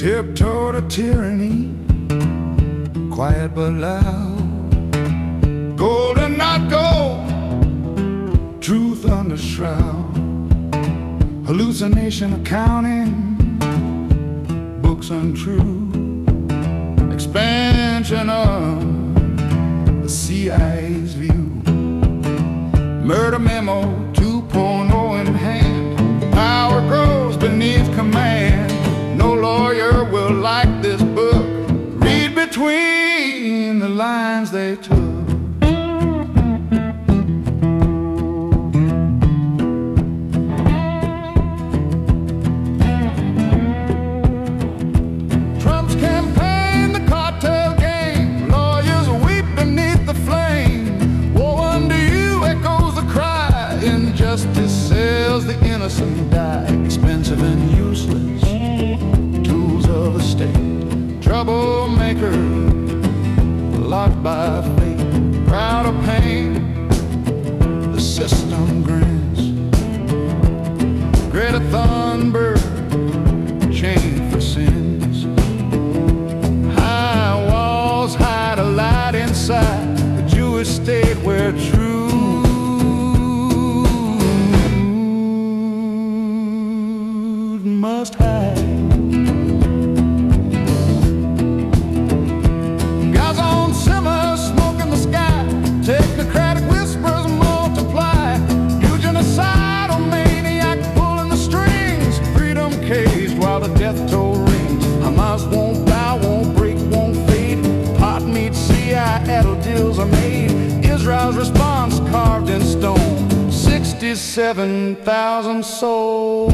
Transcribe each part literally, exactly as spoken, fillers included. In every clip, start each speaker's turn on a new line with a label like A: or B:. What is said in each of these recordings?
A: tiptoe to tyranny, quiet but loud. Golden, not gold, truth under shroud. Hallucination accounting, books untrue. Expansion of the C I A's view. Murder memo two point oh in hand. Power grows beneath command. No lawyer will like this book. Read between the lines they took. Trump's campaign, the cartel game. Lawyers weep beneath the flame. Woe unto you echoes the cry. Injustice says the innocent die. Expensive and useless tools of the state. Troublemaker locked by fate. Proud of pain, the system grins. Greta Thunberg, chained for sins. High walls hide a light inside the Jewish state where truth must hide. Guys on simmer, smoke in the sky. Technocratic whispers multiply. Eugenicidal maniac pulling the strings. Freedom caged while the death toll rings. Hamas won't bow, won't break, won't fade. Pot meets C I A deals are made. Israel's response carved in stone. Sixty-seven thousand souls.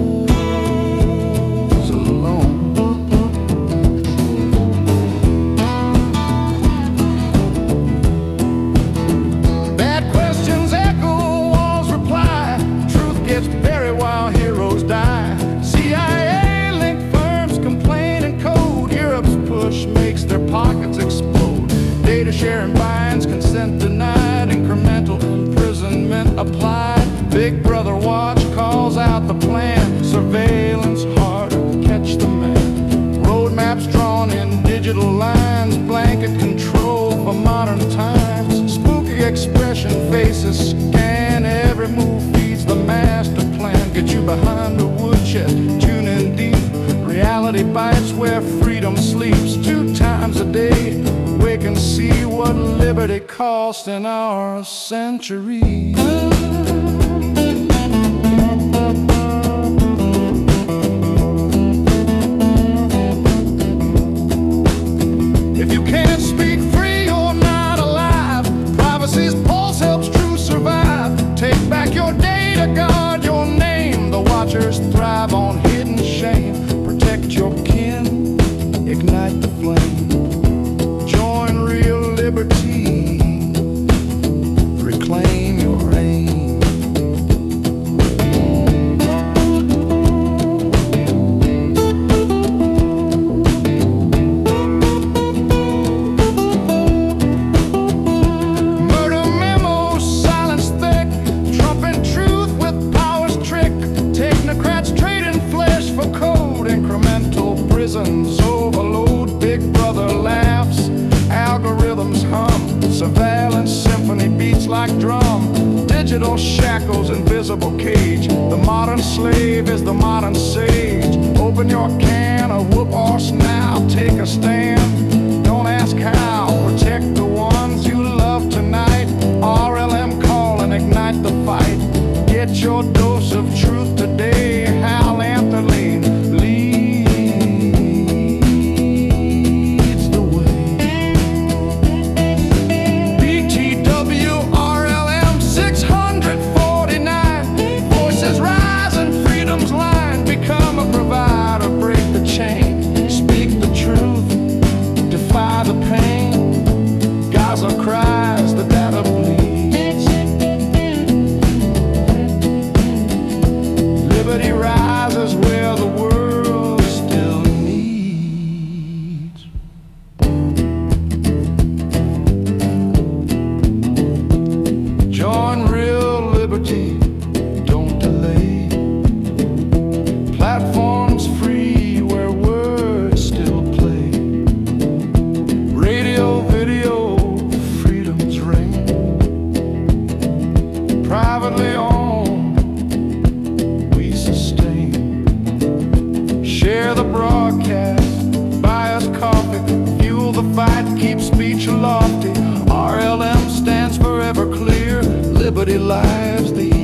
A: Pockets explode. Data sharing binds, consent denied. Incremental imprisonment applied. Big brother watch calls out the plan. Surveillance hard to catch the man. Roadmaps drawn in digital lines. Blanket control for modern times. Spooky expression faces scan. Every move feeds the master plan. Get you behind the woodshed, tune in deep. Reality bites where freedom sleeps. Two times a day, wake and see what liberty cost in our century. If you can't speak free, you're not alive. Privacy's pulse helps truth survive. Take back your data, guard your name. The watchers thrive on hidden shame. Protect your kin, ignite the flame. Join real liberty, reclaim your aim. Murder memo, silence thick. Trump and truth with power's trick. Technocrats trading flesh for code. Incremental prisons overload. Big brother laughs, algorithms hum. Surveillance symphony beats like drum. Digital shackles, invisible cage. The modern slave is the modern sage. Open your can of whoop horse now. Take a stand, don't ask how. Protect the ones you love tonight. R L M call and ignite the fight. Get your dose of truth today. Hal Anthony leads the way. B T W R L M six forty-nine. Voices rise and freedom's line. Become a provider, break the chain. Speak the truth, broadcast. Buy us coffee, fuel the fight, keep speech lofty. R L M stands for Everclear, liberty lives the